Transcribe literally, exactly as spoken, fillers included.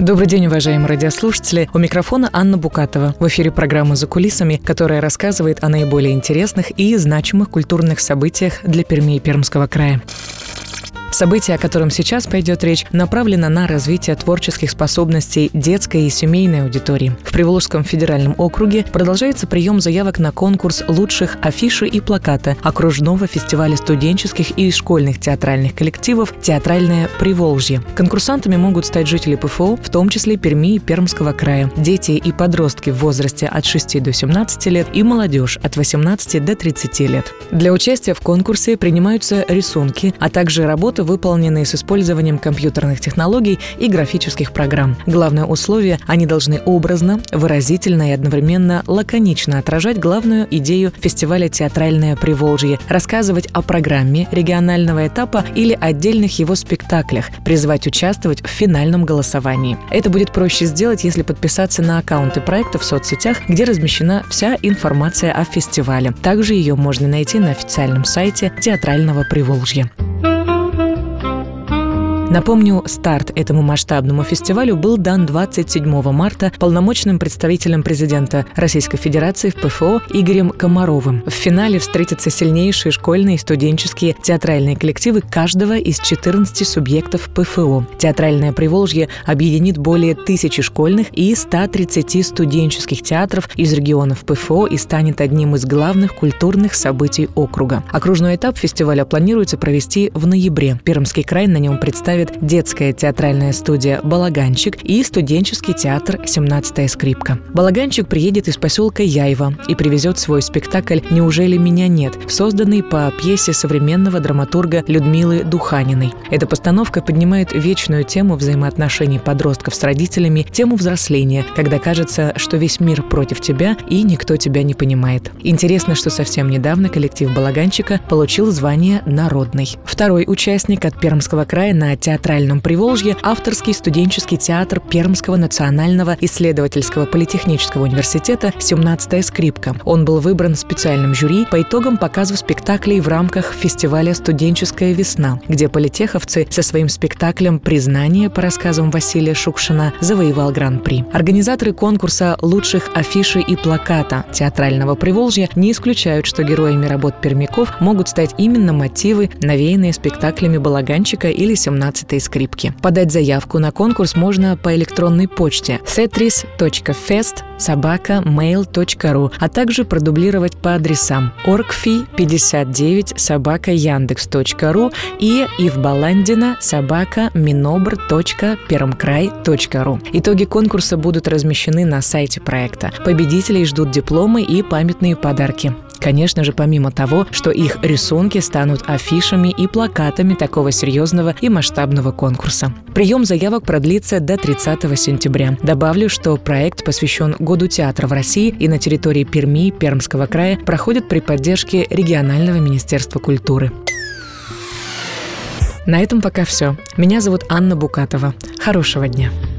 Добрый день, уважаемые радиослушатели. У микрофона Анна Букатова. В эфире программа «За кулисами», которая рассказывает о наиболее интересных и значимых культурных событиях для Перми и Пермского края. Событие, о котором сейчас пойдет речь, направлено на развитие творческих способностей детской и семейной аудитории. В Приволжском федеральном округе продолжается прием заявок на конкурс лучших афиши и плаката окружного фестиваля студенческих и школьных театральных коллективов «Театральное Приволжье». Конкурсантами могут стать жители ПФО, в том числе Перми и Пермского края, дети и подростки в возрасте от шести до семнадцати лет и молодежь от восемнадцати до тридцати лет. Для участия в конкурсе принимаются рисунки, а также работы, выполненные с использованием компьютерных технологий и графических программ. Главное условие – они должны образно, выразительно и одновременно лаконично отражать главную идею фестиваля «Театральное Приволжье», рассказывать о программе регионального этапа или отдельных его спектаклях, призывать участвовать в финальном голосовании. Это будет проще сделать, если подписаться на аккаунты проекта в соцсетях, где размещена вся информация о фестивале. Также ее можно найти на официальном сайте «Театрального Приволжья». Напомню, старт этому масштабному фестивалю был дан двадцать седьмого марта полномочным представителем президента Российской Федерации в ПФО Игорем Комаровым. В финале встретятся сильнейшие школьные и студенческие театральные коллективы каждого из четырнадцати субъектов ПФО. Театральное Приволжье объединит более тысячи школьных и ста тридцати студенческих театров из регионов ПФО и станет одним из главных культурных событий округа. Окружной этап фестиваля планируется провести в ноябре. Пермский край на нем представит детская театральная студия «Балаганчик» и студенческий театр «семнадцатая скрипка». «Балаганчик» приедет из поселка Яйва и привезет свой спектакль «Неужели меня нет?», созданный по пьесе современного драматурга Людмилы Духаниной. Эта постановка поднимает вечную тему взаимоотношений подростков с родителями, тему взросления, когда кажется, что весь мир против тебя и никто тебя не понимает. Интересно, что совсем недавно коллектив «Балаганчика» получил звание «Народный». Второй участник от Пермского края на Театральном Приволжье – авторский студенческий театр Пермского национального исследовательского политехнического университета «семнадцатая скрипка». Он был выбран специальным жюри по итогам показов спектаклей в рамках фестиваля «Студенческая весна», где политеховцы со своим спектаклем «Признание» по рассказам Василия Шукшина завоевал гран-при. Организаторы конкурса лучших афиши и плаката Театрального Приволжья не исключают, что героями работ пермяков могут стать именно мотивы, навеянные спектаклями «Балаганчика» или «семнадцатой скрипки». Подать заявку на конкурс можно по электронной почте сетрис точка фест собака мейл точка ру, а также продублировать по адресам оргфи пятьдесят девять собака яндекс точка ру и ивбаландина собака минобр точка пермкрай точка ру. Итоги конкурса будут размещены на сайте проекта. Победителей ждут дипломы и памятные подарки. Конечно же, помимо того, что их рисунки станут афишами и плакатами такого серьезного и масштабного конкурса. Прием заявок продлится до тридцатого сентября. Добавлю, что проект посвящен Году театра в России и на территории Перми и Пермского края проходит при поддержке регионального министерства культуры. На этом пока все. Меня зовут Анна Букатова. Хорошего дня.